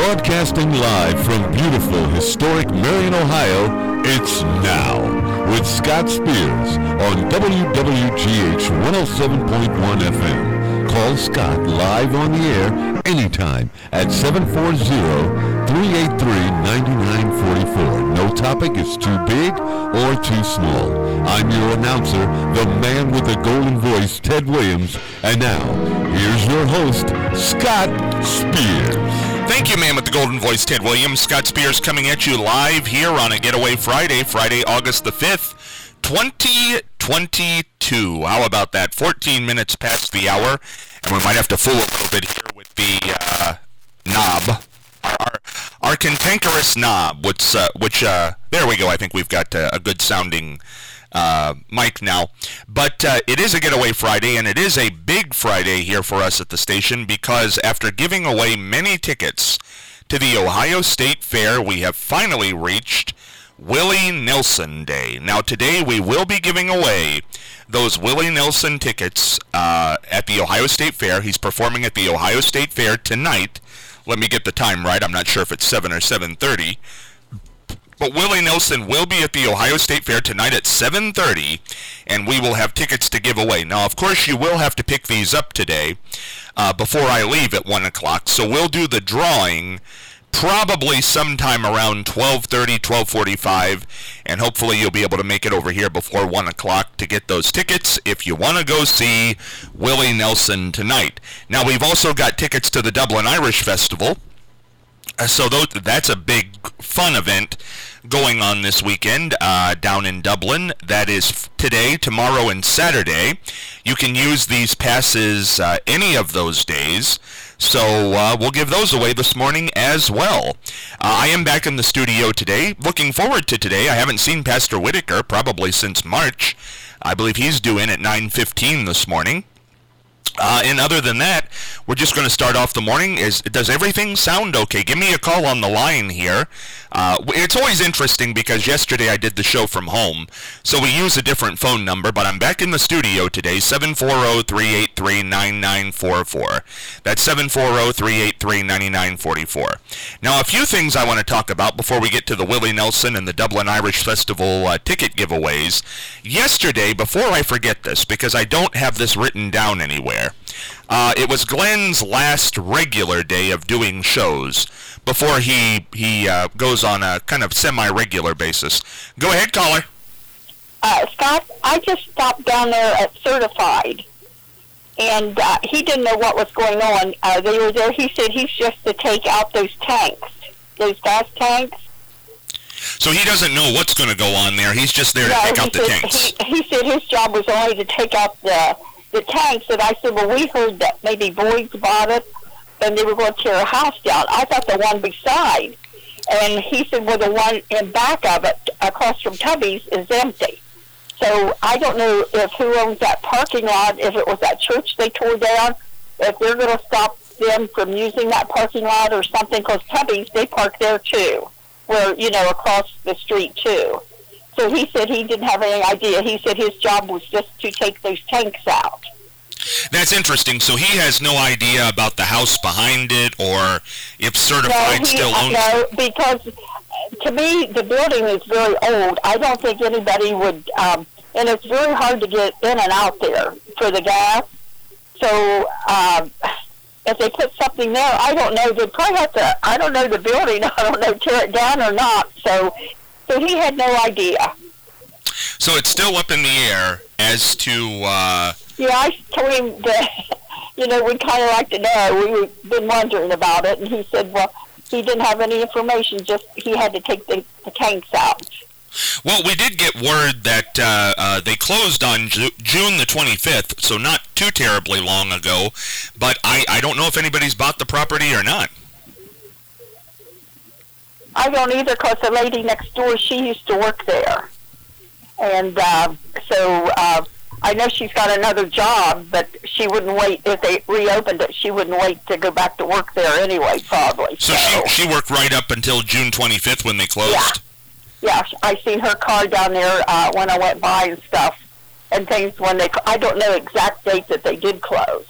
Broadcasting live from beautiful, historic Marion, Ohio, it's Now with Scott Spears on WWGH 107.1 FM. Call Scott live on the air anytime at 740-383-9944. No topic is too big or too small. I'm your announcer, the man with the golden voice, Ted Williams. And now, here's your host, Scott Spears. Thank you, man with the golden voice, Ted Williams. Scott Spears coming at you live here on a Getaway Friday, August the 5th, 2022. How about that? 14 minutes past the hour, and we might have to fool a little bit here with the knob. Our cantankerous knob, which there we go. I think we've got a good sounding mic now. But it is a Getaway Friday, and it is a big Friday here for us at the station, because after giving away many tickets to the Ohio State Fair, we have finally reached Willie Nelson Day. Now today we will be giving away those Willie Nelson tickets at the Ohio State Fair. He's performing at the Ohio State Fair tonight. Let me get the time right. I'm not sure if it's 7 or 7:30. But Willie Nelson will be at the Ohio State Fair tonight at 7:30, and we will have tickets to give away. Now, of course, you will have to pick these up today before I leave at 1 o'clock, so we'll do the drawing probably sometime around 12:30, 12:45, and hopefully you'll be able to make it over here before 1 o'clock to get those tickets if you want to go see Willie Nelson tonight. Now, we've also got tickets to the Dublin Irish Festival. So that's a big, fun event going on this weekend down in Dublin. That is today, tomorrow, and Saturday. You can use these passes any of those days. So we'll give those away this morning as well. I am back in the studio today. Looking forward to today. I haven't seen Pastor Whitaker probably since March. I believe he's due in at 9:15 this morning. And other than that, we're just going to start off the morning. Does everything sound okay? Give me a call on the line here. It's always interesting because yesterday I did the show from home, so we use a different phone number, but I'm back in the studio today, 740-383-9944. That's 740-383-9944. Now, a few things I want to talk about before we get to the Willie Nelson and the Dublin Irish Festival ticket giveaways. Yesterday, before I forget this, because I don't have this written down anywhere, it was Glenn's last regular day of doing shows before he goes on a kind of semi-regular basis. Go ahead, caller. Scott, I just stopped down there at Certified, and he didn't know what was going on. They were there. He said he's just to take out those tanks, those gas tanks. So he doesn't know what's going to go on there. He's just there to take out the tanks. He said his job was only to take out the tanks, and I said, well, we heard that maybe Boyd's bought it, and they were going to tear a house down. I thought the one beside. And he said, well, the one in back of it, across from Tubby's, is empty. So I don't know if who owns that parking lot, if it was that church they tore down, if they're going to stop them from using that parking lot or something, because Tubby's, they park there too, where, across the street too. So he said he didn't have any idea. He said his job was just to take those tanks out. That's interesting. So he has no idea about the house behind it, or if Certified still owns it? No, because to me, the building is very old. I don't think anybody would, and it's very hard to get in and out there for the gas. So if they put something there, I don't know. They'd probably have to, I don't know the building. I don't know, tear it down or not. So he had no idea. So it's still up in the air as to... Yeah, I told him that, we'd kind of like to know. We've been wondering about it. And he said, well, he didn't have any information, just he had to take the tanks out. Well, we did get word that they closed on June the 25th, so not too terribly long ago. But I don't know if anybody's bought the property or not. I don't either, because the lady next door, she used to work there. And so I know she's got another job, but she wouldn't wait. If they reopened it, she wouldn't wait to go back to work there anyway, probably. So she worked right up until June 25th when they closed? Yeah, I seen her car down there when I went by and stuff, and things when I don't know exact date that they did close.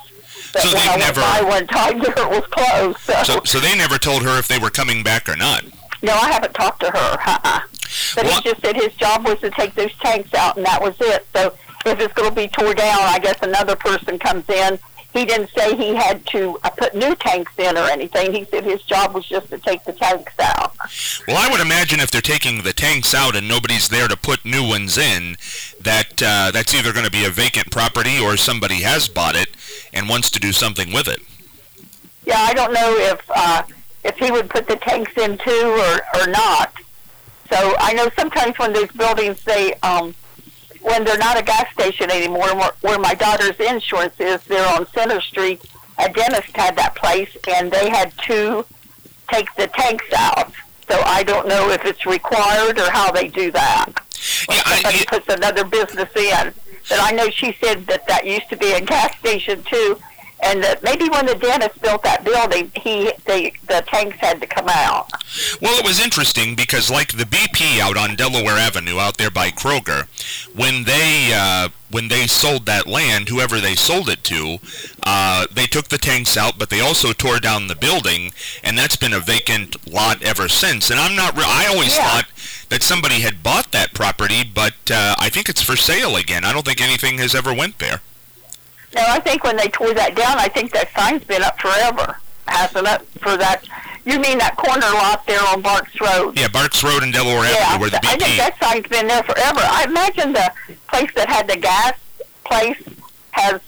But So when I went by one time, it was closed. So they never told her if they were coming back or not. No, I haven't talked to her. But he just said his job was to take those tanks out, and that was it. So if it's going to be tore down, I guess another person comes in. He didn't say he had to put new tanks in or anything. He said his job was just to take the tanks out. Well, I would imagine if they're taking the tanks out and nobody's there to put new ones in, that's either going to be a vacant property or somebody has bought it and wants to do something with it. Yeah, I don't know if he would put the tanks in too or not. So I know sometimes when those buildings, when they're not a gas station anymore, where my daughter's insurance is, they're on Center Street. A dentist had that place, and they had to take the tanks out. So I don't know if it's required or how they do that. Yeah, somebody puts another business in. But I know she said that used to be a gas station too, and that maybe when the dentist built that building, the tanks had to come out. Well, it was interesting because, like the BP out on Delaware Avenue, out there by Kroger, when they sold that land, whoever they sold it to, they took the tanks out, but they also tore down the building, and that's been a vacant lot ever since. And I always thought that somebody had bought that property, but I think it's for sale again. I don't think anything has ever went there. No, I think when they tore that down, I think that sign's been up forever, hasn't it? For that, you mean that corner lot there on Barks Road? Yeah, Barks Road and Delaware Avenue, where the BP. I think that sign's been there forever. I imagine the place that had the gas place has,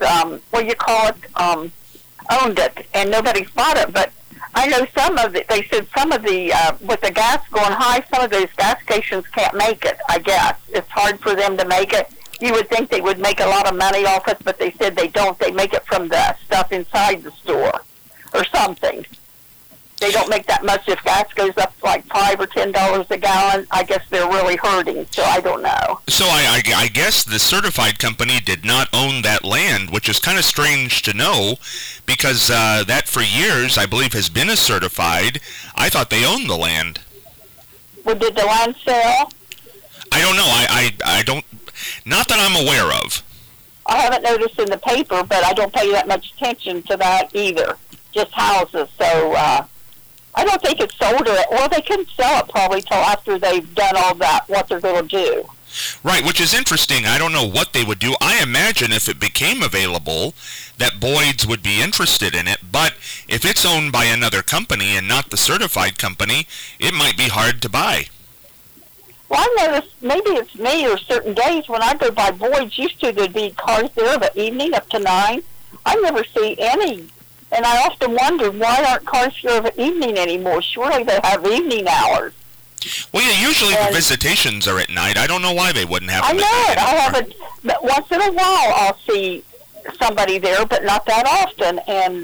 owned it, and nobody's bought it. But I know they said some of the, with the gas going high, some of those gas stations can't make it, I guess. It's hard for them to make it. You would think they would make a lot of money off it, but they said they don't. They make it from the stuff inside the store or something. They don't make that much. If gas goes up like $5 or $10 a gallon, I guess they're really hurting, so I don't know. So I guess the certified company did not own that land, which is kind of strange to know, because that for years, I believe, has been a certified. I thought they owned the land. Well, did the land sell? I don't know. I don't... Not that I'm aware of. I haven't noticed in the paper, but I don't pay that much attention to that either. Just houses. So I don't think it's sold or they couldn't sell it probably till after they've done all that, what they're going to do. Right, which is interesting. I don't know what they would do. I imagine if it became available that Boyd's would be interested in it, but if it's owned by another company and not the certified company, it might be hard to buy. Well, I noticed, maybe it's me or certain days when I go by Boyd's, used to there'd be cars there the evening up to 9. I never see any. And I often wondered, why aren't cars here the evening anymore? Surely they have evening hours. Well, yeah, usually the visitations are at night. I don't know why they wouldn't have them at night. I know it. I haven't, but once in a while I'll see somebody there, but not that often,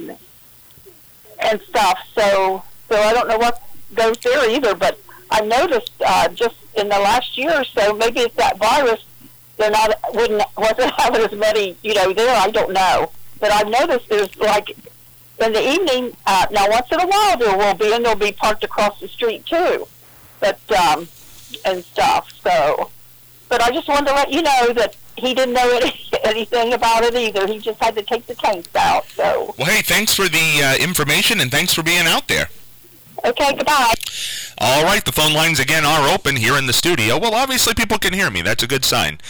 and stuff. So I don't know what goes there either, but I noticed just in the last year or so, maybe it's that virus. Wasn't having as many, there. I don't know, but I've noticed there's like in the evening. Now, once in a while there will be, and they'll be parked across the street too, but and stuff. So, but I just wanted to let you know that he didn't know anything about it either. He just had to take the tanks out. So. Well, hey, thanks for the information and thanks for being out there. Okay, goodbye. All right, the phone lines again are open here in the studio. Well, obviously people can hear me. That's a good sign.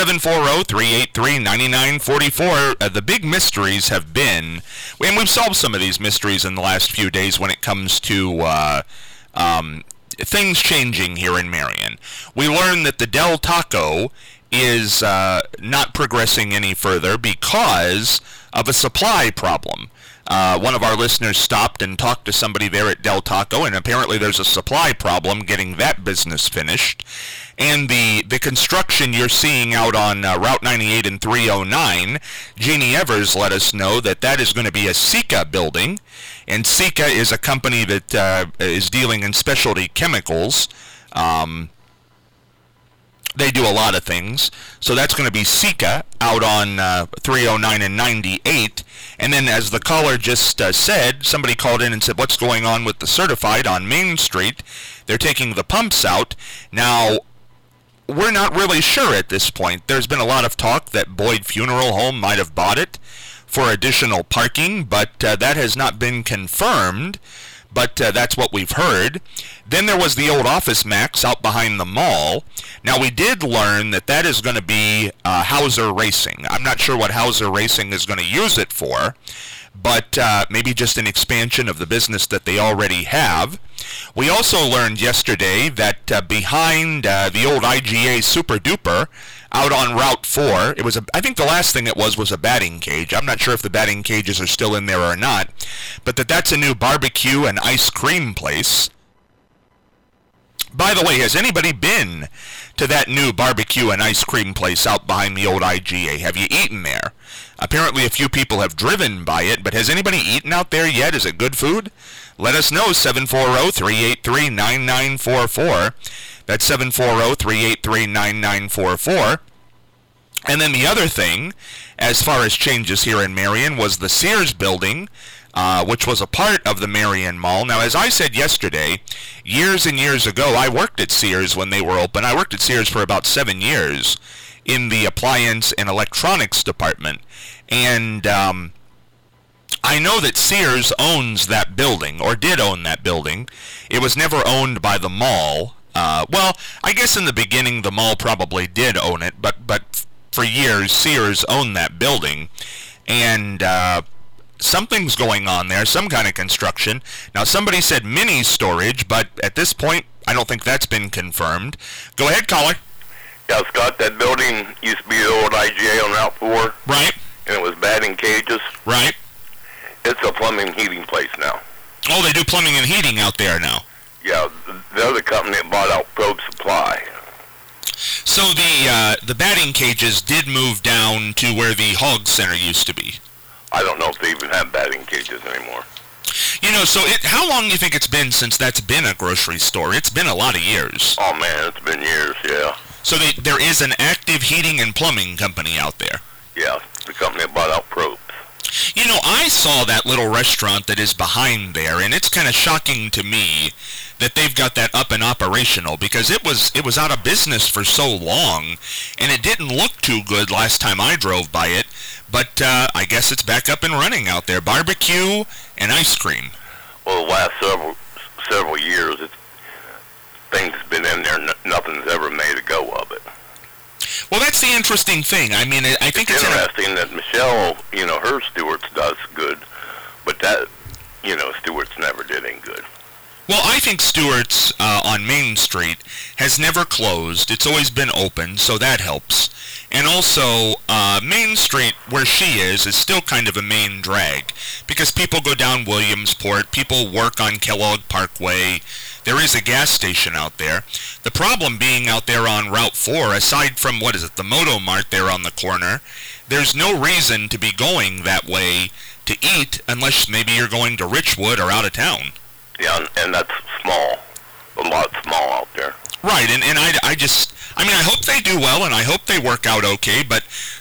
740-383-9944. The big mysteries have been, and we've solved some of these mysteries in the last few days when it comes to things changing here in Marion. We learned that the Del Taco is not progressing any further because of a supply problem. One of our listeners stopped and talked to somebody there at Del Taco, and apparently there's a supply problem getting that business finished. And the construction you're seeing out on Route 98 and 309, Jeannie Evers let us know that is going to be a Sika building. And Sika is a company that is dealing in specialty chemicals. They do a lot of things. So that's going to be Sika out on 309 and 98. And then, as the caller just said, somebody called in and said, what's going on with the certified on Main Street? They're taking the pumps out. Now, we're not really sure at this point. There's been a lot of talk that Boyd Funeral Home might have bought it for additional parking, but that has not been confirmed. But that's what we've heard. Then there was the old Office Max out behind the mall. Now, we did learn that that is going to be Hauser Racing. I'm not sure what Hauser Racing is going to use it for, but maybe just an expansion of the business that they already have. We also learned yesterday that behind the old IGA Super Duper out on Route 4, it was I think the last thing it was a batting cage. I'm not sure if the batting cages are still in there or not, but that's a new barbecue and ice cream place. By the way, has anybody been to that new barbecue and ice cream place out behind the old IGA? Have you eaten there? Apparently a few people have driven by it, but has anybody eaten out there yet? Is it good food? Let us know, 740-383-9944. That's 740-383-9944. And then the other thing, as far as changes here in Marion, was the Sears building, which was a part of the Marion Mall. Now, as I said yesterday, years and years ago, I worked at Sears when they were open. I worked at Sears for about 7 years in the appliance and electronics department. And I know that Sears owns that building, or did own that building. It was never owned by the mall. Well, I guess in the beginning the mall probably did own it, but for years Sears owned that building. And something's going on there, some kind of construction. Now, somebody said mini storage, but at this point, I don't think that's been confirmed. Go ahead, caller. Yeah, Scott, that building used to be the old IGA on Route 4. Right. And it was batting cages. Right. It's a plumbing and heating place now. Oh, they do plumbing and heating out there now. Yeah, the other company that bought out Probe Supply. So the batting cages did move down to where the Hog Center used to be. I don't know if they even have batting cages anymore. You know, so how long do you think it's been since that's been a grocery store? It's been a lot of years. Oh, man, it's been years, yeah. So there is an active heating and plumbing company out there. Yeah, the company that bought out Probes. You know, I saw that little restaurant that is behind there, and it's kind of shocking to me that they've got that up and operational, because it was out of business for so long, and it didn't look too good last time I drove by it, but I guess it's back up and running out there. Barbecue and ice cream. Well, the last several years, things have been in there, nothing's ever made a go of it. Well, that's the interesting thing. I mean, I think it's interesting that Michelle, her Stewart's does good, but that, Stewart's never did any good. Well, I think Stewart's on Main Street has never closed. It's always been open, so that helps. And also, Main Street, where she is still kind of a main drag, because people go down Williamsport, people work on Kellogg Parkway. There is a gas station out there. The problem being out there on Route 4, aside from, the Moto Mart there on the corner, there's no reason to be going that way to eat unless maybe you're going to Richwood or out of town. Yeah, and that's small. A lot small out there. Right, and I hope they do well, and I hope they work out okay, but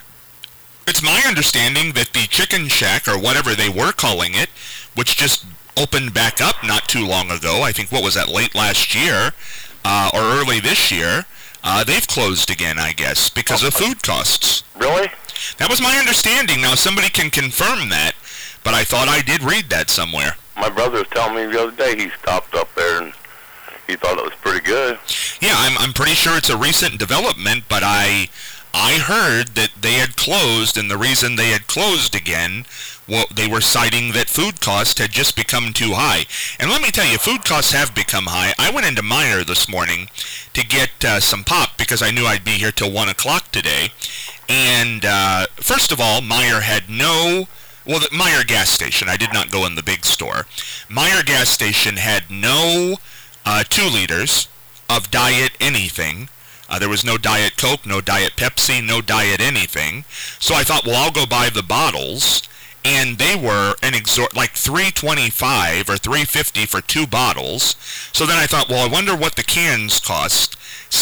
it's my understanding that the Chicken Shack, or whatever they were calling it, which just opened back up not too long ago, I think, late last year, or early this year, they've closed again, I guess, because of food costs. Really? That was my understanding. Now, somebody can confirm that, but I thought I did read that somewhere. My brother was telling me the other day he stopped up there and he thought it was pretty good. Yeah, I'm pretty sure it's a recent development, but I heard that they had closed, and the reason they had closed again, well, they were citing that food costs had just become too high. And let me tell you, food costs have become high. I went into Meijer this morning to get some pop because I knew I'd be here till 1 o'clock today. And first of all, Meijer had the Meijer gas station, I did not go in the big store. Meijer gas station had no 2 liters of Diet anything. There was no Diet Coke, no Diet Pepsi, no Diet anything. So I thought, well, I'll go buy the bottles. And they were like $3.25 or $3.50 for 2 bottles. So then I thought, well, I wonder what the cans cost.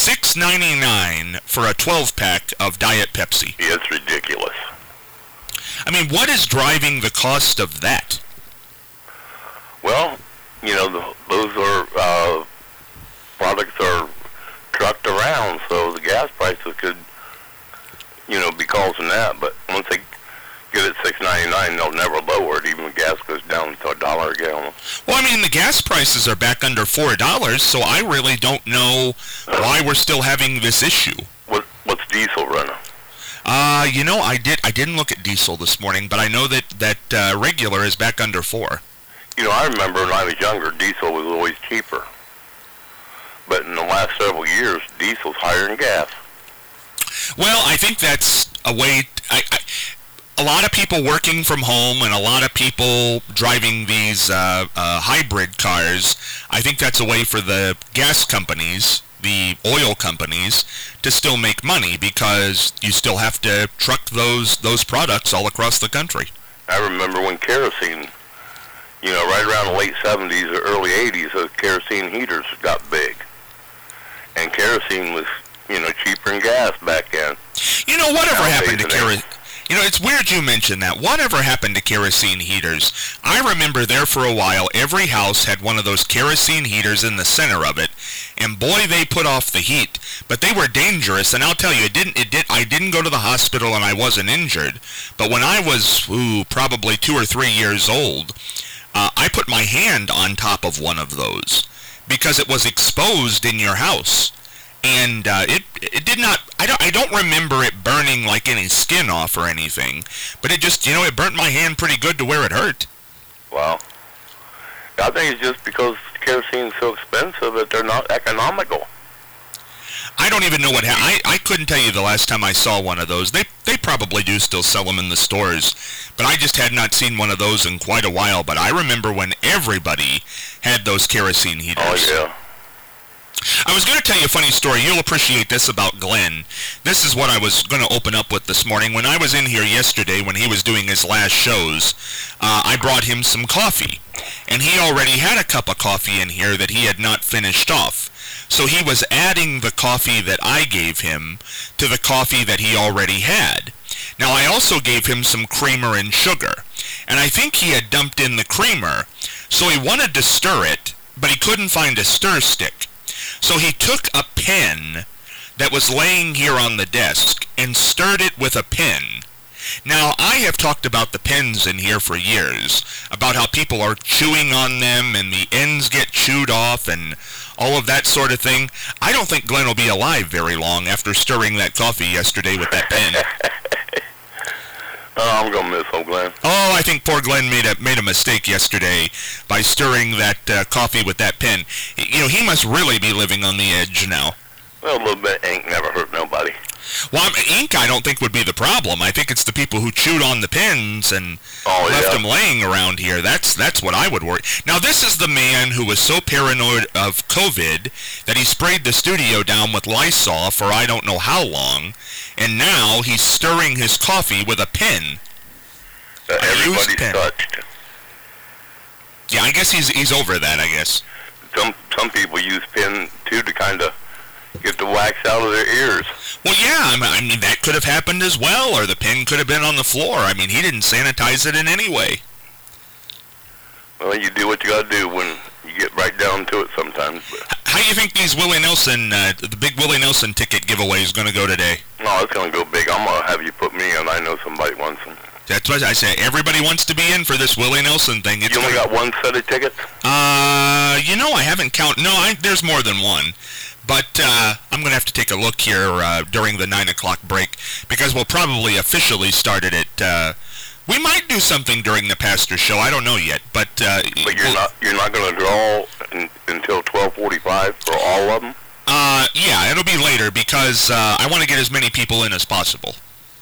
$6.99 for a 12-pack of Diet Pepsi. Yeah, it's ridiculous. I mean, what is driving the cost of that? Well, those are products are trucked around, so the gas prices could, be causing that. But once they get it $6.99, they'll never lower it, even when gas goes down to $1 a gallon. Well, I mean, the gas prices are back under $4, so I really don't know why we're still having this issue. What's diesel running? I didn't look at diesel this morning, but I know that regular is back under $4. I remember when I was younger, diesel was always cheaper. But in the last several years, diesel's higher than gas. Well, I think that's a way. A lot of people working from home and a lot of people driving these hybrid cars, I think that's a way for the gas companies, the oil companies, to still make money because you still have to truck those products all across the country. I remember when kerosene, right around the late 70s or early 80s, those kerosene heaters got big. And kerosene was, cheaper than gas back then. Whatever happened to kerosene? It's weird you mention that. Whatever happened to kerosene heaters? I remember there for a while, every house had one of those kerosene heaters in the center of it, and boy, they put off the heat. But they were dangerous, and I'll tell you, I didn't go to the hospital and I wasn't injured. But when I was, probably 2 or 3 years old, I put my hand on top of one of those because it was exposed in your house. And it did not, I don't remember it burning like any skin off or anything, but it just, it burnt my hand pretty good to where it hurt. Wow. I think it's just because kerosene is so expensive that they're not economical. I don't even know what happened. I couldn't tell you the last time I saw one of those. They probably do still sell them in the stores, but I just had not seen one of those in quite a while. But I remember when everybody had those kerosene heaters. Oh, yeah. I was going to tell you a funny story. You'll appreciate this about Glenn. This is what I was going to open up with this morning. When I was in here yesterday when he was doing his last shows, I brought him some coffee. And he already had a cup of coffee in here that he had not finished off. So he was adding the coffee that I gave him to the coffee that he already had. Now, I also gave him some creamer and sugar. And I think he had dumped in the creamer. So he wanted to stir it, but he couldn't find a stir stick. So he took a pen that was laying here on the desk and stirred it with a pen. Now, I have talked about the pens in here for years, about how people are chewing on them and the ends get chewed off and all of that sort of thing. I don't think Glenn will be alive very long after stirring that coffee yesterday with that pen. I'm going to miss old Glenn. Oh, I think poor Glenn made a mistake yesterday by stirring that coffee with that pen. He must really be living on the edge now. Well, a little bit of ink never hurt nobody. Well, ink I don't think would be the problem. I think it's the people who chewed on the pens and left them laying around here. That's what I would worry. Now, this is the man who was so paranoid of COVID that he sprayed the studio down with Lysol for I don't know how long, and now he's stirring his coffee with a pen. Everybody's touched. Yeah, I guess he's over that, I guess. Some people use pen, too, to kind of get the wax out of their ears. Well, yeah, I mean, that could have happened as well, or the pen could have been on the floor. I mean, he didn't sanitize it in any way. Well, you do what you got to do when you get right down to it sometimes. But. How do you think these Willie Nelson, the big Willie Nelson ticket giveaway is going to go today? No, it's going to go big. I'm going to have you put me in. I know somebody wants them. That's what I say. Everybody wants to be in for this Willie Nelson thing. You only got one set of tickets? I haven't counted. No, there's more than one. But I'm going to have to take a look here during the 9 o'clock break because we'll probably officially start it at... we might do something during the pastor's show. I don't know yet. But you're not going to draw until 12:45 for all of them? Yeah, it'll be later because I want to get as many people in as possible.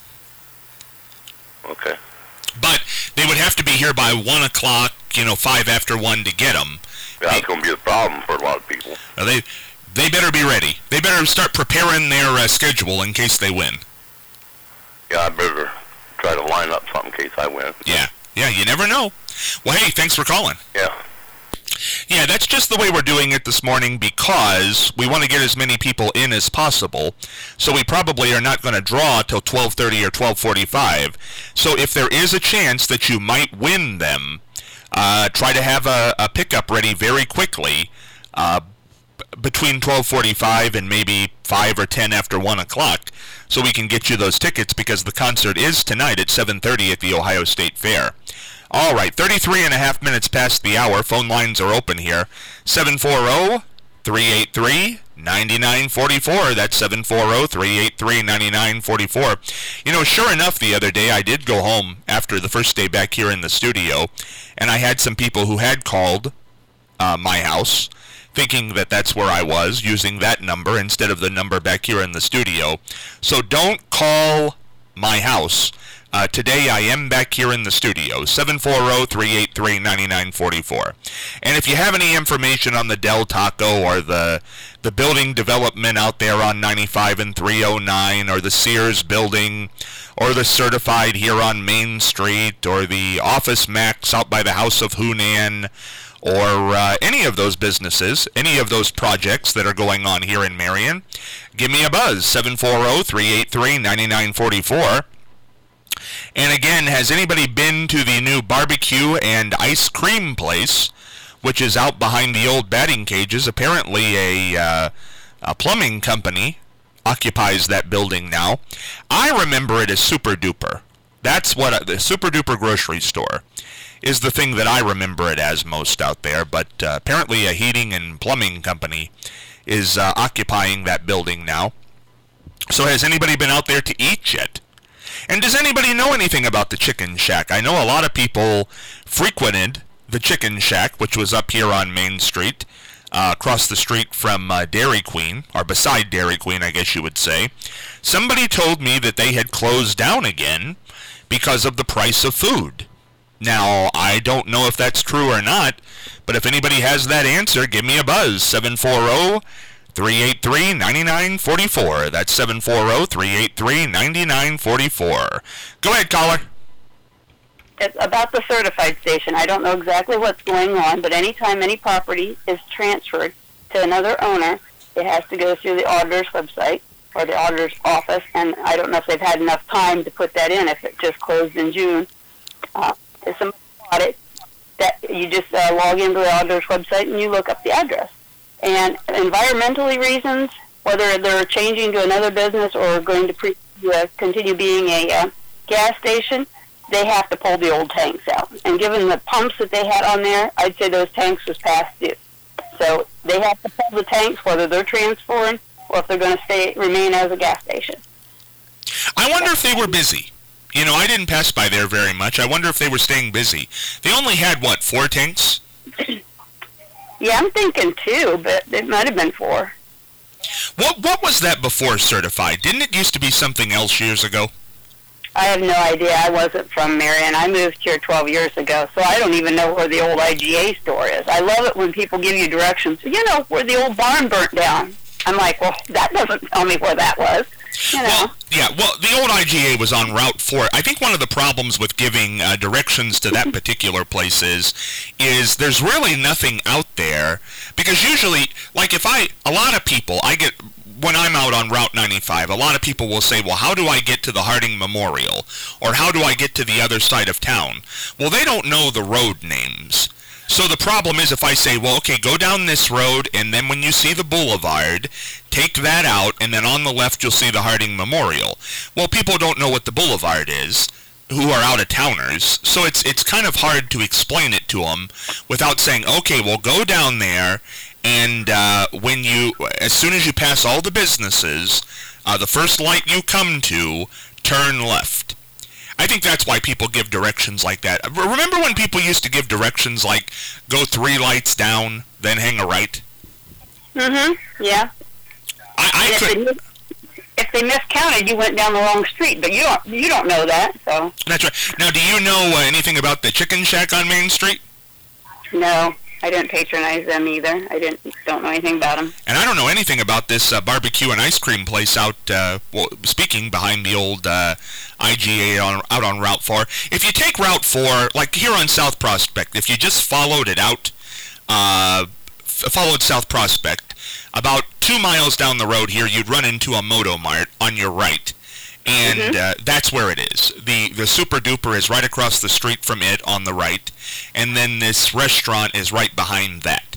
Okay. But they would have to be here by 1 o'clock, 5 after 1 to get them. Yeah, that's going to be a problem for a lot of people. They better be ready. They better start preparing their schedule in case they win. Yeah, I better try to line up something in case I win. Yeah, you never know. Well, hey, thanks for calling. Yeah. Yeah, that's just the way we're doing it this morning because we want to get as many people in as possible. So we probably are not going to draw till 12:30 or 12:45. So if there is a chance that you might win them, try to have a pickup ready very quickly. between 12:45 and maybe 5 or 10 after 1 o'clock, so we can get you those tickets, because the concert is tonight at 7:30 at the Ohio State Fair. All right, 33 and a half minutes past the hour. Phone lines are open here. 740-383-9944. That's 740-383-9944. You know, sure enough, the other day I did go home after the first day back here in the studio, and I had some people who had called my house, thinking that that's where I was, using that number instead of the number back here in the studio. So don't call my house. Today I am back here in the studio, 740-383-9944. And if you have any information on the Del Taco or the building development out there on 95 and 309, or the Sears building, or the Certified here on Main Street, or the Office Max out by the House of Hunan, or any of those businesses, any of those projects that are going on here in Marion, give me a buzz, 740-383-9944. And again, has anybody been to the new barbecue and ice cream place, which is out behind the old batting cages? Apparently a plumbing company occupies that building now. I remember it as Super Duper. That's what the Super Duper grocery store is, the thing that I remember it as most out there. But apparently a heating and plumbing company is occupying that building now. So has anybody been out there to eat yet? And does anybody know anything about the Chicken Shack? I know a lot of people frequented the Chicken Shack, which was up here on Main Street, across the street from Dairy Queen, or beside Dairy Queen, I guess you would say. Somebody told me that they had closed down again because of the price of food. Now, I don't know if that's true or not, but if anybody has that answer, give me a buzz, 740-383-9944. That's 740-383-9944. Go ahead, caller. It's about the certified station. I don't know exactly what's going on, but anytime any property is transferred to another owner, it has to go through the auditor's website or the auditor's office, and I don't know if they've had enough time to put that in, if it just closed in June. If somebody bought it, that you just log into the auditor's website and you look up the address. And environmentally reasons, whether they're changing to another business or going to continue being a gas station, they have to pull the old tanks out. And given the pumps that they had on there, I'd say those tanks was past due. So they have to pull the tanks, whether they're transferring or if they're going to remain as a gas station. I wonder if they were busy. You know, I didn't pass by there very much. I wonder if they were staying busy. They only had, 4 tanks? Yeah, I'm thinking 2, but it might have been 4. What was that before Certified? Didn't it used to be something else years ago? I have no idea. I wasn't from Marion. I moved here 12 years ago, so I don't even know where the old IGA store is. I love it when people give you directions. You know, where the old barn burnt down. I'm like, well, that doesn't tell me where that was. You know. Well, the old IGA was on Route 4. I think one of the problems with giving directions to that particular place is there's really nothing out there, because usually, like a lot of people, when I'm out on Route 95, a lot of people will say, well, how do I get to the Harding Memorial? Or how do I get to the other side of town? Well, they don't know the road names. So the problem is if I say, well, okay, go down this road, and then when you see the boulevard, take that out, and then on the left you'll see the Harding Memorial. Well, people don't know what the boulevard is, who are out-of-towners, so it's kind of hard to explain it to them without saying, okay, well, go down there, and as soon as you pass all the businesses, the first light you come to, turn left. I think that's why people give directions like that. Remember when people used to give directions like, go 3 lights down, then hang a right? Mm-hmm, yeah. If they miscounted, you went down the wrong street, but you don't know that, so. That's right. Now, do you know anything about the Chicken Shack on Main Street? No, I didn't patronize them either. Don't know anything about them. And I don't know anything about this barbecue and ice cream place out, speaking behind the old IGA out on Route 4. If you take Route 4, like here on South Prospect, if you just followed it out, followed South Prospect, about 2 miles down the road here, you'd run into a Moto Mart on your right. And that's where it is. The Super Duper is right across the street from it on the right, and then this restaurant is right behind that.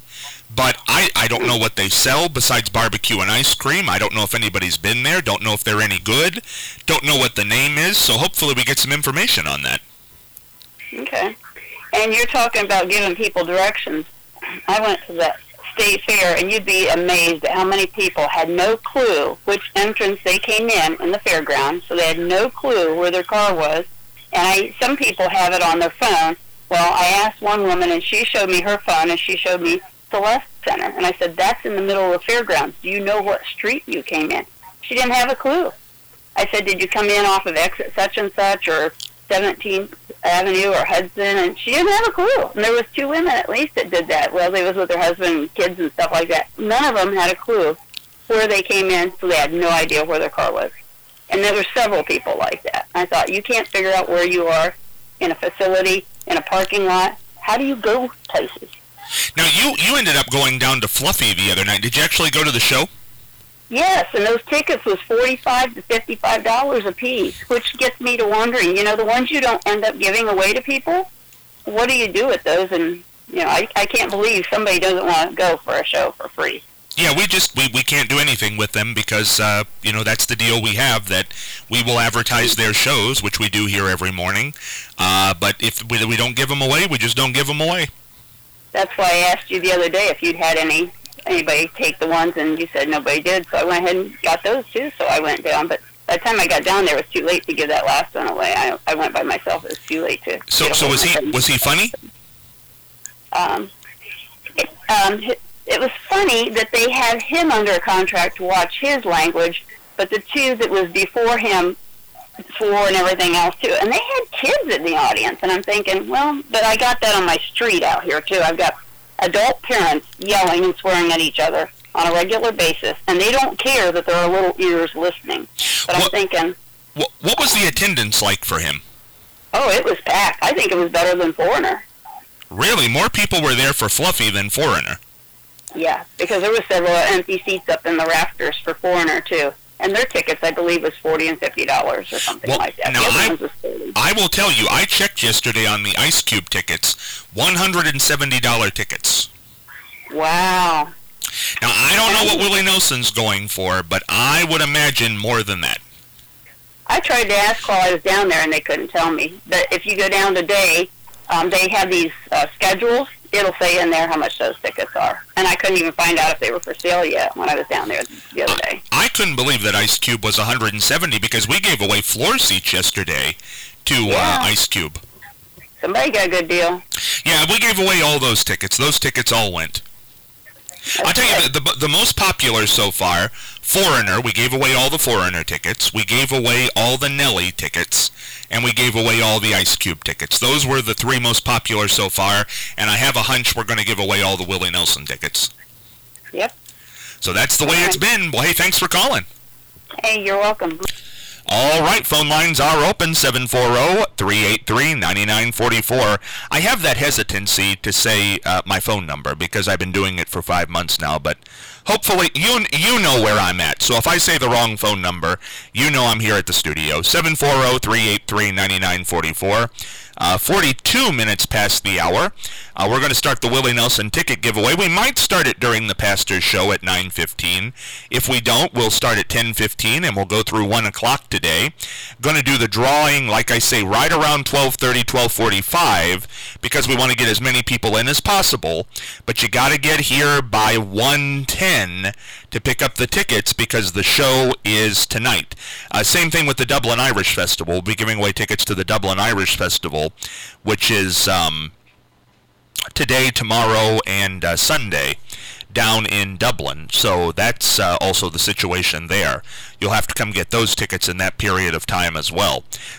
but I don't know what they sell besides barbecue and ice cream. I don't know if anybody's been there. Don't know if they're any good. Don't know what the name is. So hopefully we get some information on that. Okay. And you're talking about giving people directions. I went to the state fair, and you'd be amazed at how many people had no clue which entrance they came in the fairground, so they had no clue where their car was. And some people have it on their phone. Well, I asked one woman, and she showed me her phone, and she showed me Celeste Center. And I said, that's in the middle of the fairgrounds. Do you know what street you came in? She didn't have a clue. I said, did you come in off of exit such and such, or 17th Avenue or Hudson? And she didn't have a clue. And there was 2 women at least that did that. Well, they was with their husband and kids and stuff like that. None of them had a clue where they came in, so they had no idea where their car was. And there were several people like that. I thought, you can't figure out where you are in a facility, in a parking lot. How do you go places? Now, you ended up going down to Fluffy the other night. Did you actually go to the show? Yes, and those tickets was $45 to $55 a piece, which gets me to wondering, the ones you don't end up giving away to people, what do you do with those? And, I can't believe somebody doesn't want to go for a show for free. Yeah, we can't do anything with them because, that's the deal we have, that we will advertise their shows, which we do here every morning. But if we don't give them away, we just don't give them away. That's why I asked you the other day if you'd had anybody take the ones, and you said nobody did. So I went ahead and got those too. So I went down, but by the time I got down there, it was too late to give that last one away. I went by myself. It was too late to. So was he funny? It was funny that they had him under a contract to watch his language, but the 2 that was before him, 4 and everything else too, and they had kids in the audience, and I'm thinking, well, but I got that on my street out here too. I've got adult parents yelling and swearing at each other on a regular basis, and they don't care that there are little ears listening. But I'm thinking, what was the attendance like for him? Oh, it was packed. I think it was better than Foreigner. Really? More people were there for Fluffy than Foreigner? Yeah, because there were several empty seats up in the rafters for Foreigner too. And their tickets, I believe, was $40 and $50 or something like that. Now I will tell you, I checked yesterday on the Ice Cube tickets, $170 tickets. Wow. Now, I don't know what Willie Nelson's going for, but I would imagine more than that. I tried to ask while I was down there, and they couldn't tell me. But if you go down today, they have these schedules. It'll say in there how much those tickets are. And I couldn't even find out if they were for sale yet when I was down there the other day. I couldn't believe that Ice Cube was $170 because we gave away floor seats yesterday to Ice Cube. Somebody got a good deal. Yeah, we gave away all those tickets. Those tickets all went. I'll tell you, the most popular so far, Foreigner, we gave away all the Foreigner tickets, we gave away all the Nelly tickets, and we gave away all the Ice Cube tickets. Those were the 3 most popular so far, and I have a hunch we're going to give away all the Willie Nelson tickets. Yep. So that's the way it's been. Well, hey, thanks for calling. Hey, you're welcome. All right, phone lines are open, 740-383-9944. I have that hesitancy to say my phone number because I've been doing it for 5 months now, but hopefully you know where I'm at. So if I say the wrong phone number, you know I'm here at the studio, 740-383-9944. 42 minutes past the hour. We're going to start the Willie Nelson ticket giveaway. We might start it during the pastor's show at 9:15. If we don't, we'll start at 10:15 and we'll go through 1 o'clock today. Going to do the drawing, like I say, right around 12:30, 12:45 because we want to get as many people in as possible. But you got to get here by 1:10 to pick up the tickets because the show is tonight. Same thing with the Dublin Irish Festival. We'll be giving away tickets to the Dublin Irish Festival, which is today, tomorrow, and Sunday down in Dublin. So that's also the situation there. You'll have to come get those tickets in that period of time as well.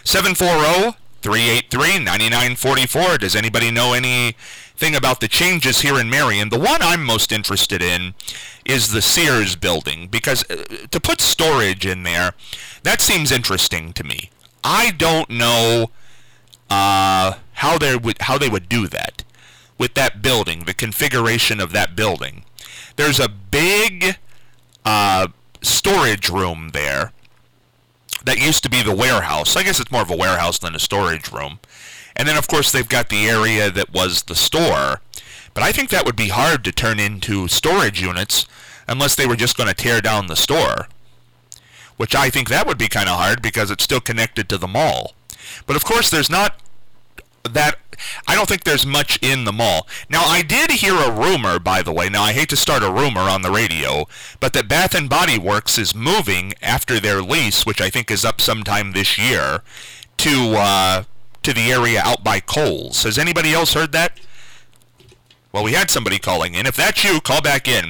740-383-9944. Does anybody know anything about the changes here in Marion? The one I'm most interested in is the Sears building, because to put storage in there, that seems interesting to me. I don't know how they would do that with that building, the configuration of that building. There's a big storage room there that used to be the warehouse. I guess it's more of a warehouse than a storage room. And then, of course, they've got the area that was the store. But I think that would be hard to turn into storage units unless they were just going to tear down the store, which I think that would be kind of hard because it's still connected to the mall. But of course, there's not that. I don't think there's much in the mall. Now, I did hear a rumor, by the way. Now, I hate to start a rumor on the radio, but that Bath & Body Works is moving after their lease, which I think is up sometime this year, to the area out by Kohl's. Has anybody else heard that? Well, we had somebody calling in. If that's you, call back in.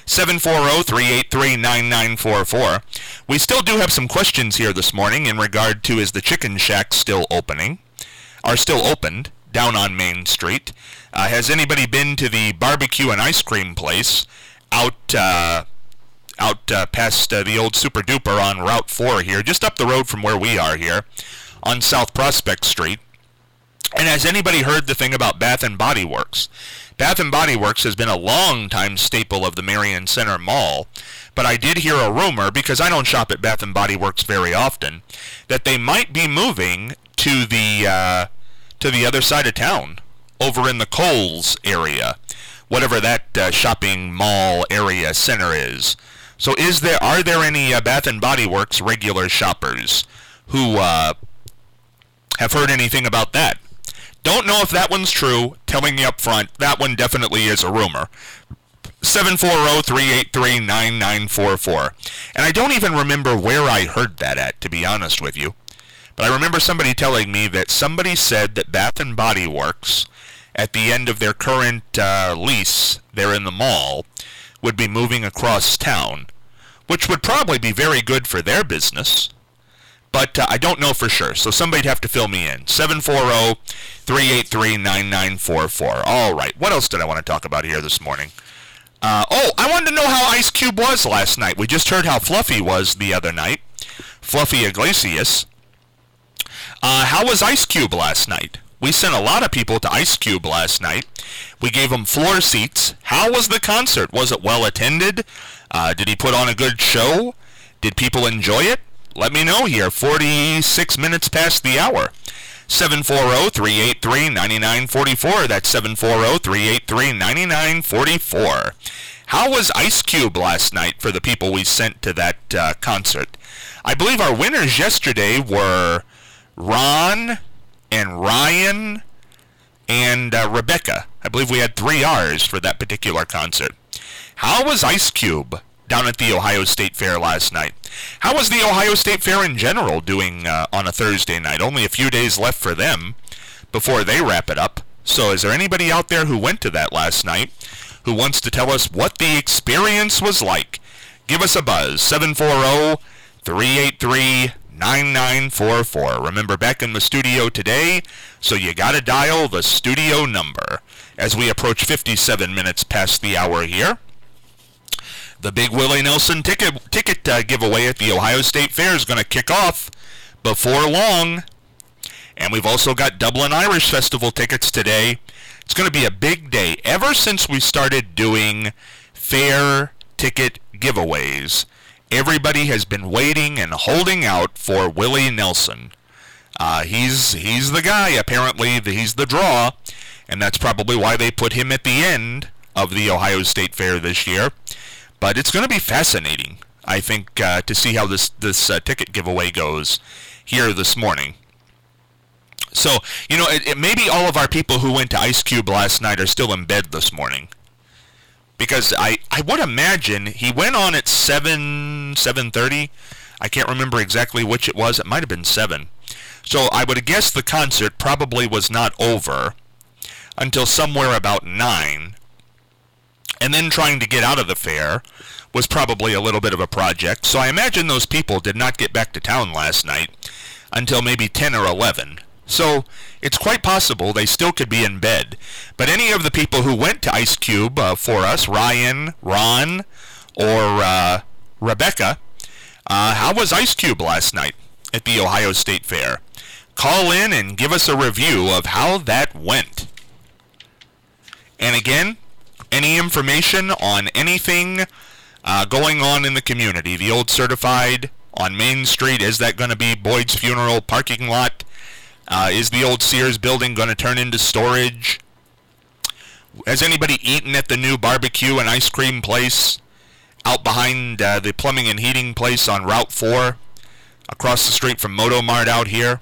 740-383-9944. We still do have some questions here this morning in regard to, is the Chicken Shack still opening? Are still opened down on Main Street. Has anybody been to the barbecue and ice cream place out past the old Super Duper on Route 4 here, just up the road from where we are here on South Prospect Street? And has anybody heard the thing about Bath & Body Works? Bath & Body Works has been a long-time staple of the Marion Center Mall, but I did hear a rumor, because I don't shop at Bath & Body Works very often, that they might be moving to the other side of town, over in the Kohl's area, whatever that shopping mall area center is. So are there any Bath & Body Works regular shoppers who have heard anything about that? Don't know if that one's true. Telling you up front, that one definitely is a rumor. 740-383-9944. And I don't even remember where I heard that at, to be honest with you. But I remember somebody telling me that somebody said that Bath & Body Works, at the end of their current lease there in the mall, would be moving across town, which would probably be very good for their business. But I don't know for sure, so somebody'd have to fill me in. 740-383-9944. All right, what else did I want to talk about here this morning? I wanted to know how Ice Cube was last night. We just heard how Fluffy was the other night. Fluffy Iglesias. How was Ice Cube last night? We sent a lot of people to Ice Cube last night. We gave them floor seats. How was the concert? Was it well attended? Did he put on a good show? Did people enjoy it? Let me know here. 46 minutes past the hour. 740-383-9944. That's 740-383-9944. How was Ice Cube last night for the people we sent to that concert? I believe our winners yesterday were Ron and Ryan and Rebecca. I believe we had 3 R's for that particular concert. How was Ice Cube down at the Ohio State Fair last night? How was the Ohio State Fair in general doing on a Thursday night? Only a few days left for them before they wrap it up. So is there anybody out there who went to that last night who wants to tell us what the experience was like? Give us a buzz. 740-383-9944. Remember, back in the studio today, so you gotta dial the studio number. As we approach 57 minutes past the hour here, the big Willie Nelson ticket giveaway at the Ohio State Fair is going to kick off before long. And we've also got Dublin Irish Festival tickets today. It's going to be a big day. Ever since we started doing fair ticket giveaways, everybody has been waiting and holding out for Willie Nelson. He's the guy, apparently. He's the draw. And that's probably why they put him at the end of the Ohio State Fair this year. But it's going to be fascinating, I think, to see how this ticket giveaway goes here this morning. So, you know, maybe all of our people who went to Ice Cube last night are still in bed this morning. Because I would imagine he went on at 7:30. I can't remember exactly which it was. It might have been 7. So I would guess the concert probably was not over until somewhere about 9. And then trying to get out of the fair was probably a little bit of a project. So I imagine those people did not get back to town last night until maybe 10 or 11. So it's quite possible they still could be in bed. But any of the people who went to Ice Cube for us, Ryan, Ron, or Rebecca, how was Ice Cube last night at the Ohio State Fair? Call in and give us a review of how that went. And again, any information on anything going on in the community? The old Certified on Main Street, is that going to be Boyd's Funeral parking lot? Is the old Sears building going to turn into storage? Has anybody eaten at the new barbecue and ice cream place out behind the plumbing and heating place on Route 4, across the street from Moto Mart out here?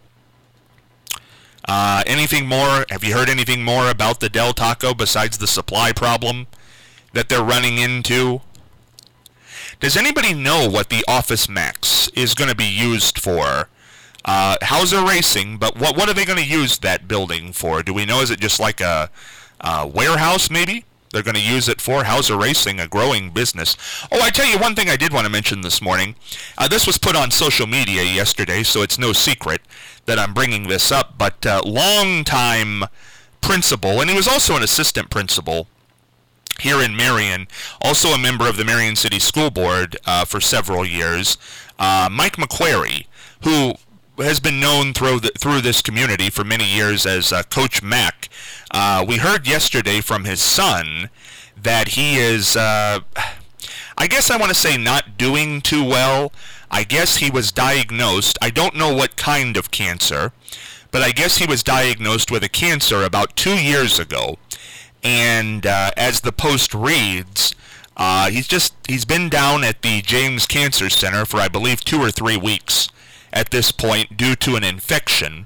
Anything more? Have you heard anything more about the Del Taco besides the supply problem that they're running into? Does anybody know what the Office Max is going to be used for? Hauser Racing, but what are they going to use that building for? Do we know? Is it just like a warehouse, maybe? They're going to use it for Hauser Racing, a growing business. Oh, I tell you one thing I did want to mention this morning. This was put on social media yesterday, so it's no secret that I'm bringing this up. But longtime principal, and he was also an assistant principal here in Marion, also a member of the Marion City School Board for several years, Mike McQuarrie, who has been known through this community for many years as Coach Mac. We heard yesterday from his son that he is, I guess I want to say not doing too well. I guess he was diagnosed, I don't know what kind of cancer, but I guess he was diagnosed with a cancer about 2 years ago. And as the Post reads, he's been down at the James Cancer Center for, I believe, 2 or 3 weeks at this point due to an infection,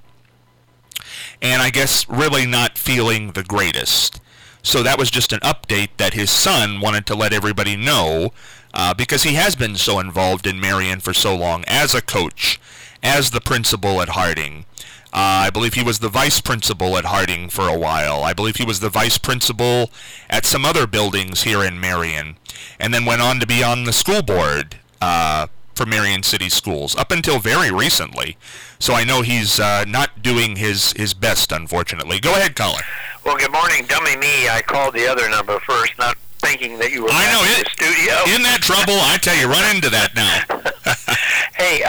and I guess really not feeling the greatest. So that was just an update that his son wanted to let everybody know, because he has been so involved in Marion for so long as a coach, as the principal at Harding. I believe he was the vice principal at Harding for a while. I believe he was the vice principal at some other buildings here in Marion, and then went on to be on the school board for Marion City Schools up until very recently. So I know he's not doing his best, unfortunately. Go ahead, caller. Well, good morning, dummy me. I called the other number first, not thinking that you were I know, in the studio. In that trouble, I tell you, run into that now. Hey,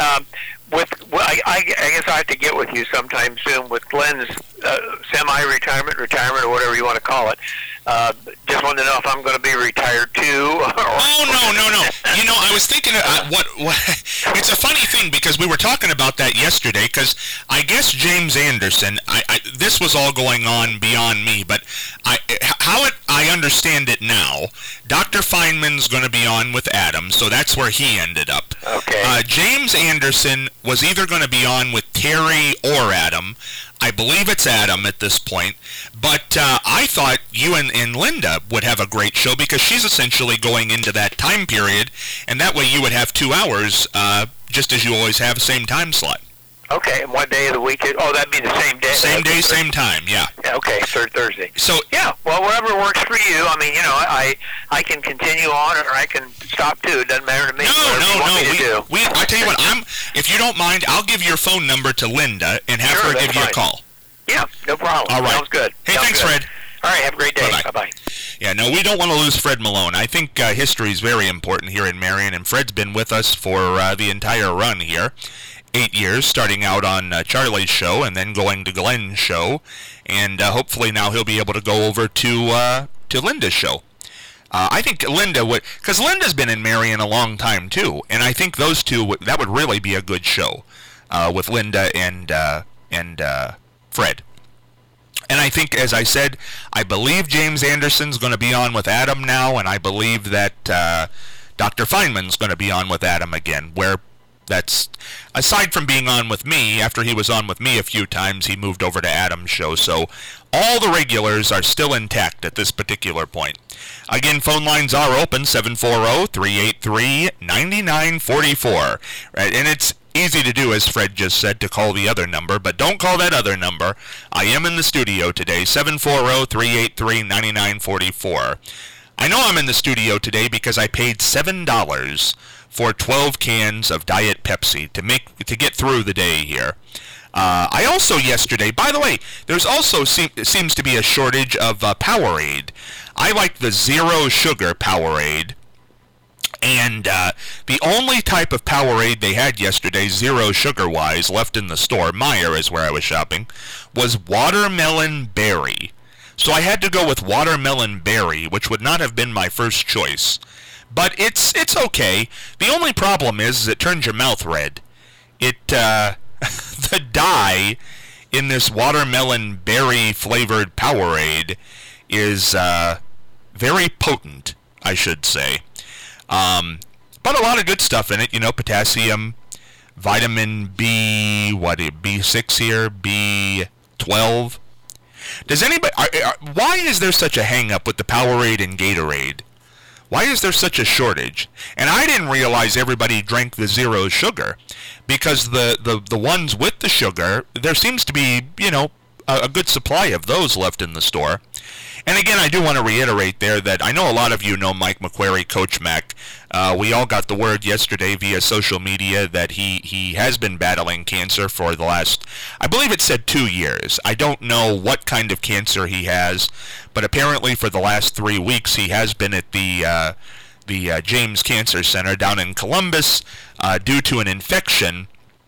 I guess I have to get with you sometime soon with Glenn's semi-retirement, retirement, or whatever you want to call it. Just wanted to know if I'm going to be retired too. Oh, no. You know, I was thinking, what? It's a funny thing because we were talking about that yesterday, because I guess James Anderson, this was all going on beyond me, but I understand it now, Dr. Feynman's going to be on with Adam, so that's where he ended up. Okay. James Anderson was either going to be on with Terry or Adam. I believe it's Adam at this point, but I thought you and Linda would have a great show because she's essentially going into that time period, and that way you would have 2 hours, just as you always have, same time slot. Okay, and what day of the week? That'd be the same day. Same day, same time, yeah. Okay, Thursday. So yeah, well, whatever works for you. I mean, I can continue on or I can stop too. It doesn't matter to me. No. I tell you what, if you don't mind, I'll give your phone number to Linda and have her give you a call. Yeah, no problem. All right. Sounds good. Hey, thanks, Fred. All right, have a great day. Bye-bye. Yeah, no, we don't want to lose Fred Malone. I think history is very important here in Marion, and Fred's been with us for the entire run here. 8 years, starting out on Charlie's show and then going to Glenn's show, and hopefully now he'll be able to go over to Linda's show. I think Linda would, because Linda's been in Marion a long time too, and I think those two, that would really be a good show with Linda and Fred. And I think, as I said, I believe James Anderson's going to be on with Adam now, and I believe that Dr. Feynman's going to be on with Adam again, where that's, aside from being on with me, after he was on with me a few times, he moved over to Adam's show. So all the regulars are still intact at this particular point. Again, phone lines are open, 740-383-9944. Right, and it's easy to do, as Fred just said, to call the other number, but don't call that other number. I am in the studio today, 740-383-9944. I know I'm in the studio today because I paid $7 for 12 cans of Diet Pepsi to get through the day here. I also yesterday, by the way, there's also seems to be a shortage of Powerade. I like the zero sugar Powerade. And the only type of Powerade they had yesterday, zero sugar-wise, left in the store, Meijer is where I was shopping, was watermelon berry. So I had to go with watermelon berry, which would not have been my first choice. But it's okay. The only problem is it turns your mouth red. The dye in this watermelon berry flavored Powerade is very potent, I should say. But a lot of good stuff in it, potassium, vitamin B6 here, B12. Does anybody, why is there such a hang-up with the Powerade and Gatorade? Why is there such a shortage? And I didn't realize everybody drank the zero sugar, because the ones with the sugar, there seems to be, a good supply of those left in the store. And again, I do want to reiterate there that I know a lot of you know Mike McQuarrie, Coach Mac. We all got the word yesterday via social media that he has been battling cancer for the last, I believe it said 2 years. I don't know what kind of cancer he has, but apparently for the last 3 weeks he has been at the James Cancer Center down in Columbus due to an infection.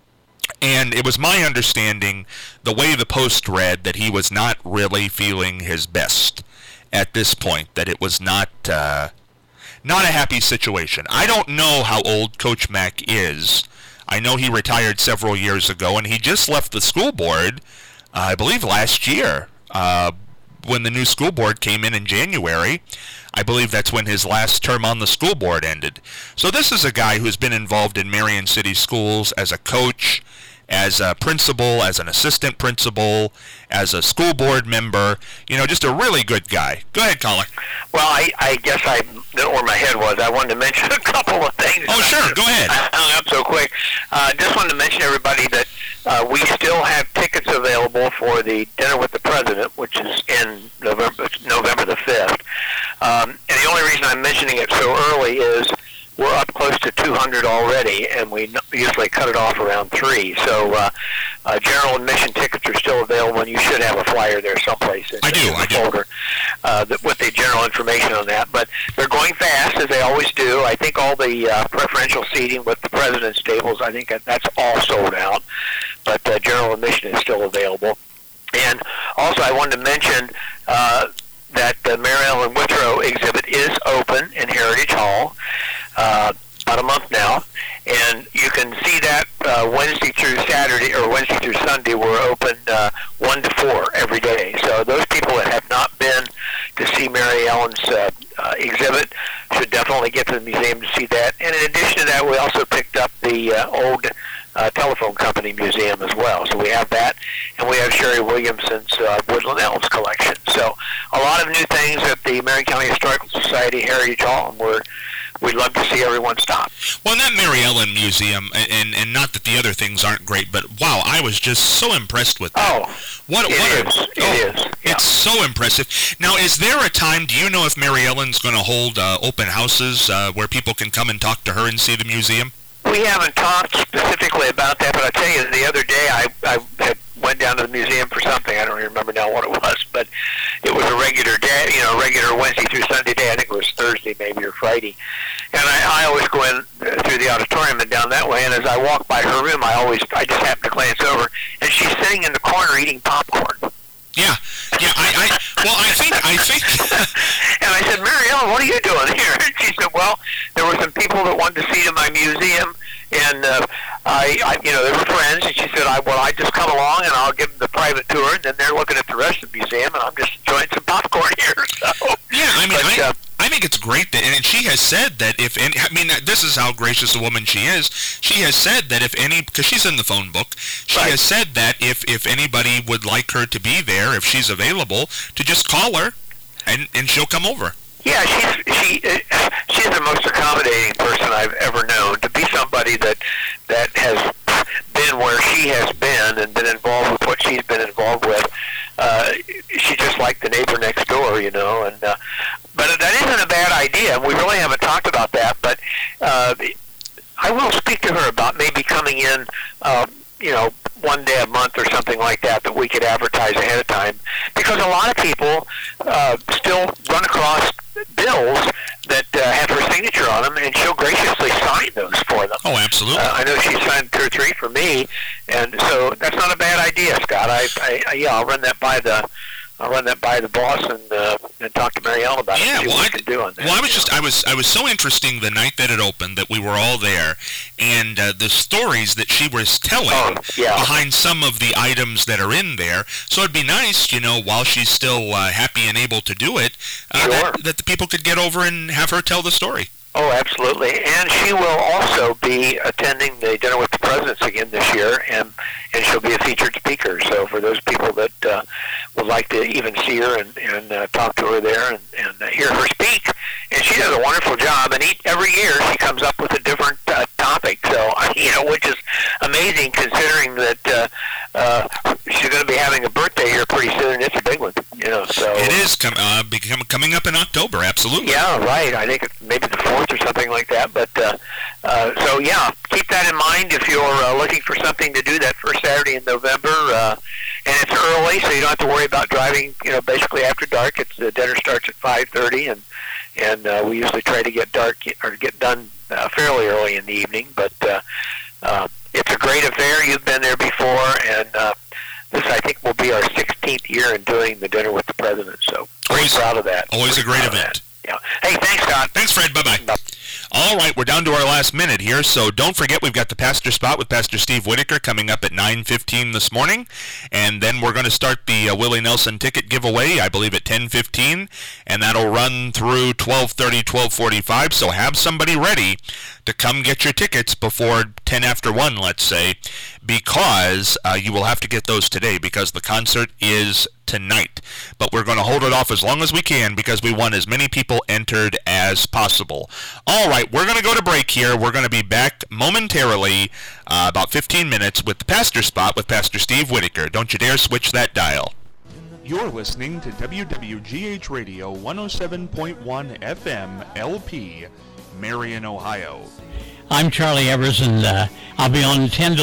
And it was my understanding, the way the Post read, that he was not really feeling his best at this point, that it was not a happy situation. I don't know how old Coach Mac is. I know he retired several years ago, and he just left the school board, I believe last year, when the new school board came in January. I believe that's when his last term on the school board ended. So this is a guy who's been involved in Marion City Schools as a coach, as a principal, as an assistant principal, as a school board member, just a really good guy. Go ahead, caller. Well, I guess I know where my head was. I wanted to mention a couple of things. Oh, sure. Go ahead. I hung up so quick. Just wanted to mention to everybody that we still have tickets available for the Dinner with the President, which is in November the 5th. And the only reason I'm mentioning it so early is we're up close to 200 already, and we usually cut it off around 3. So general admission tickets are still available, and you should have a flyer there someplace in the folder with the general information on that. But they're going fast, as they always do. I think all the preferential seating with the President's tables, I think that's all sold out. But general admission is still available. And also I wanted to mention that the Mary Ellen Withrow exhibit is open in Heritage Hall about a month now, and you can see that Wednesday through Saturday, or Wednesday through Sunday. We're open 1 to 4 every day. So those people that have not been to see Mary Ellen's exhibit should definitely get to the museum to see that. And in addition to that, we also picked up the old telephone company museum as well. So we have that, and we have Sherry Williamson's Woodland Elves collection. So a lot of new things at the Marion County Historical Society Heritage Hall, and we'd love to see everyone stop. Well, in that Mary Ellen Museum, and not that the other things aren't great, but wow, I was just so impressed with that. Oh, it is. It's so impressive. Now, is there a time, do you know if Mary Ellen's going to hold open houses where people can come and talk to her and see the museum? We haven't talked specifically about that, but I'll tell you, the other day I went down to the museum for something. I don't remember now what it was, but it was a regular day, regular Wednesday through Sunday day. I think it was Thursday maybe, or Friday. And I always go in through the auditorium and down that way, and as I walk by her room, I just happen to glance over, and she's sitting in the corner eating popcorn. Yeah. I think. And I said, Mary Ellen, what are you doing here? And she said, well, there were some people that wanted to see to my museum, and they were friends. And she said, I just come along and I'll give them the private tour, and then they're looking at the rest of the museum, and I'm just enjoying some popcorn here. So yeah, I think it's great that, and she has said that this is how gracious a woman she is. She has said that because she's in the phone book, she has said that if anybody would like her to be there, if she's available, to just call her, and she'll come over. Yeah, she's the most accommodating person I've ever known. To be somebody that has been where she has been and been involved with what she's been involved with, she's just like the neighbor next door, and but that isn't a bad idea. We really haven't talked about that, but I will speak to her about maybe coming in, one day a month or something like that we could advertise ahead of time, because a lot of people still run across bills that have her signature on them, and she'll graciously sign those for them. Oh, absolutely. I know she signed 2 or 3 for me, and so that's not a bad idea, Scott. I'll run that by the I'll run that by the boss and talk to Mary Ellen about it. Yeah, See what we can do on that. Well, I was so interesting the night that it opened that we were all there, and the stories that she was telling behind some of the items that are in there. So it'd be nice, while she's still happy and able to do it, that the people could get over and have her tell the story. Oh, absolutely. And she will also be attending the Dinner with the Presidents again this year, and she'll be a featured speaker. So for those people that would like to even see her and talk to her there and hear her speak, and she does a wonderful job. And every year she comes up with a different topic. So, which is amazing considering that she's going to be having a birthday here pretty soon. It's a big one, So it is coming up in October, absolutely. Yeah, right. I think it's maybe the 4th or something like that. But so yeah, keep that in mind if you're looking for something to do that first Saturday in November. And it's early, so you don't have to worry about driving. Basically after dark. The dinner starts at 5:30, and we usually try to get done fairly early in the evening. But it's a great affair. You've been there before, and this, I think, will be our 16th year in doing the Dinner with the President. So very proud of that. Always a great event. Yeah. Hey, thanks, Scott. Thanks, Fred. Bye-bye. All right, we're down to our last minute here, so don't forget we've got the Pastor Spot with Pastor Steve Whitaker coming up at 9:15 this morning, and then we're going to start the Willie Nelson ticket giveaway, I believe at 10:15, and that'll run through 12:30, 12:45, so have somebody ready to come get your tickets before 10 after 1, let's say, because you will have to get those today because the concert is tonight. But we're going to hold it off as long as we can because we want as many people entered as possible. All right, we're going to go to break here. We're going to be back momentarily, about 15 minutes, with the Pastor Spot with Pastor Steve Whitaker. Don't you dare switch that dial. You're listening to WWGH Radio 107.1 FM LP, Marion, Ohio. I'm Charlie Evers, and I'll be on 10 to